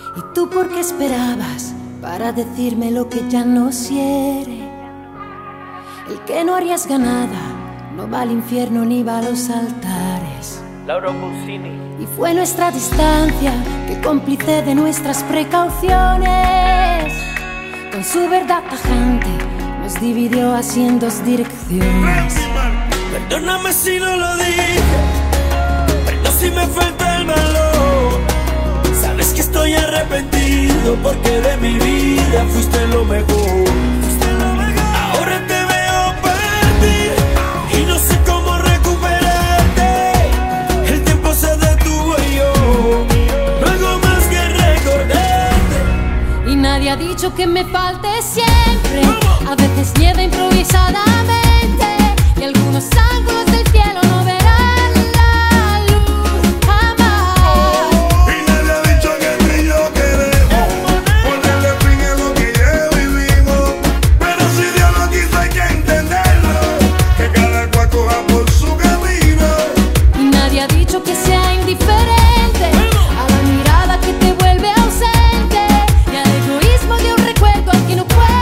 ¿Y tú por qué esperabas para decirme lo que ya no quiere? El que no arriesga nada no va al infierno ni va a los altares. Laura Pausini. Y fue nuestra distancia que cómplice de nuestras precauciones, con su verdad tajante nos dividió así en dos direcciones. Perdóname si no lo dije, pero si me falta el valor. Sabes que estoy arrepentido porque de mi vida fuiste lo mejor. Ahora te veo partir y no sé cómo recuperarte. El tiempo se detuvo y yo no hago más que recordarte. Y nadie ha dicho que me falte siempre. A veces nieva improvisadamente y algunos ángulos del cielo no verán la luz jamás. Y nadie ha dicho que tú y yo queremos ponerle fin a lo que ya vivimos. Pero si Dios lo quiso hay que entenderlo, que cada cual coja por su camino. Y nadie ha dicho que sea indiferente a la mirada que te vuelve ausente y al egoísmo de un recuerdo al que no puedo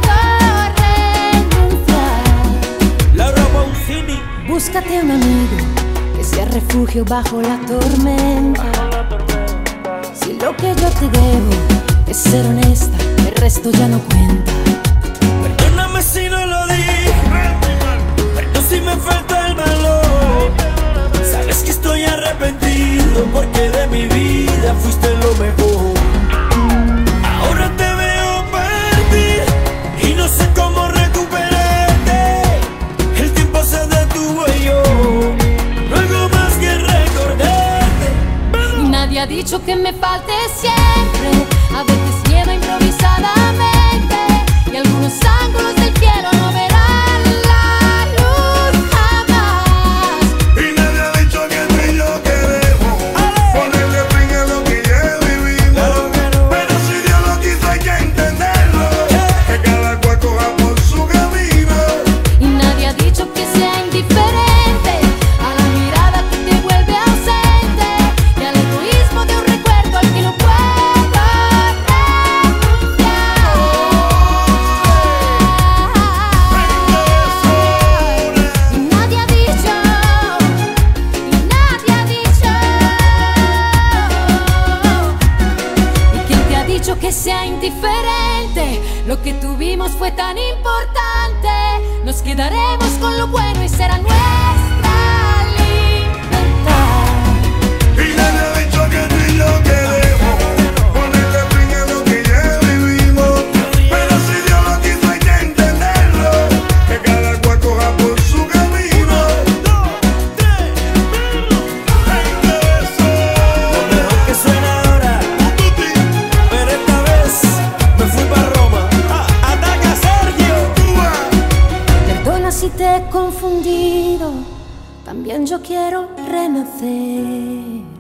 renunciar. Laura Pausini. Búscate un amigo que sea refugio bajo la tormenta. Si lo que yo te debo es ser honesta, el resto ya no cuenta. Perdóname si no lo dije, pero si me falta el valor. Sabes que estoy arrepentido porque de mi vida fuiste lo mejor. Ahora te veo partir y no sé cómo recuperarte. El tiempo se detuvo y yo no hago más que recordarte. Y nadie ha dicho que me falte siempre. A veces nieva improvisadamente y algunos ángulos del cielo no verán la luz jamás. Y nadie ha dicho que tú y yo queremos ponerle fin a lo que ya vivimos. Pero si Dios lo quiso hay que entenderlo, que cada cual coja por su camino. Y nadie ha dicho que sea indiferente a la mirada que te vuelve ausente y al egoísmo de un recuerdo al que no puedo renunciar. Y nadie ha dicho, ¿y quién te ha dicho que sea indiferente? Lo que tuvimos fue tan importante. Nos quedaremos con lo bueno y será nuestra libertad. Y nadie ha dicho que tú y yo queremos ponerle fin a lo que ya vivimos. Pero si Dios lo quiso hay que entenderlo, que cada cual coja por su camino. Lo mejor que suena ahora, pero esta vez me fui para Roma. Ataca Sergio. Perdona si te he confundido, también yo quiero renacer.